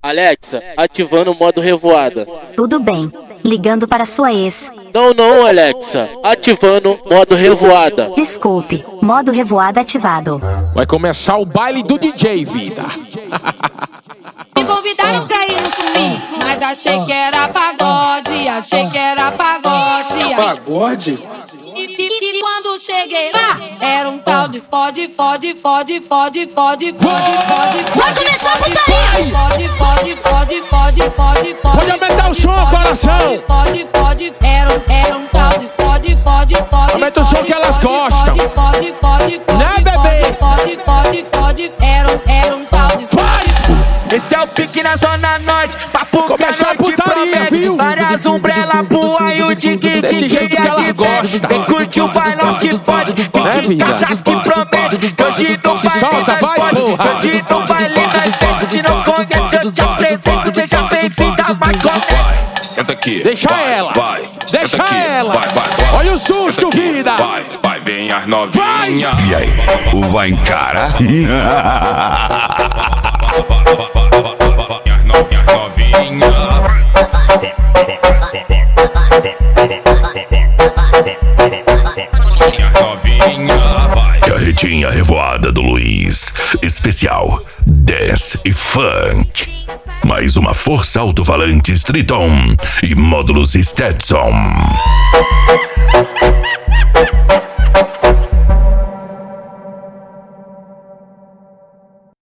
Alexa, ativando o modo revoada. Tudo bem. Ligando para sua ex. Não, Alexa. Ativando modo revoada. Desculpe, modo revoada ativado. Vai começar o baile do DJ, vida. Me convidaram pra ir no swing, mas achei que era pagode, achei que era pagode. Pagode? E quando cheguei lá, era um tal de fode. Vai começar a putaria! Fode. Pode aumentar o som, coração! Era um tal de fode. Aumenta o som que elas gostam. Né, bebê? Era um tal de fode. Esse é o pique na zona norte, papo começou a putaria, viu? Várias umbrellas pro aí o dig desse jeito que ela gosta. Vem curtir o bailão que pode, fique em casas que promete. Hoje no Se solta, vai, porra. Hoje no baile nós vem. Se não conhece eu te apresento, seja bem-vinda, mas conhece. Senta aqui. Deixa ela. Deixa ela. Vai. Olha o susto, vida. Vai, vem as novinhas. E aí, o vai encara? As novinhas. Carretinha revoada do Luiz. Especial Dance e Funk. Mais uma força alto-falante Triton e módulos Stetson.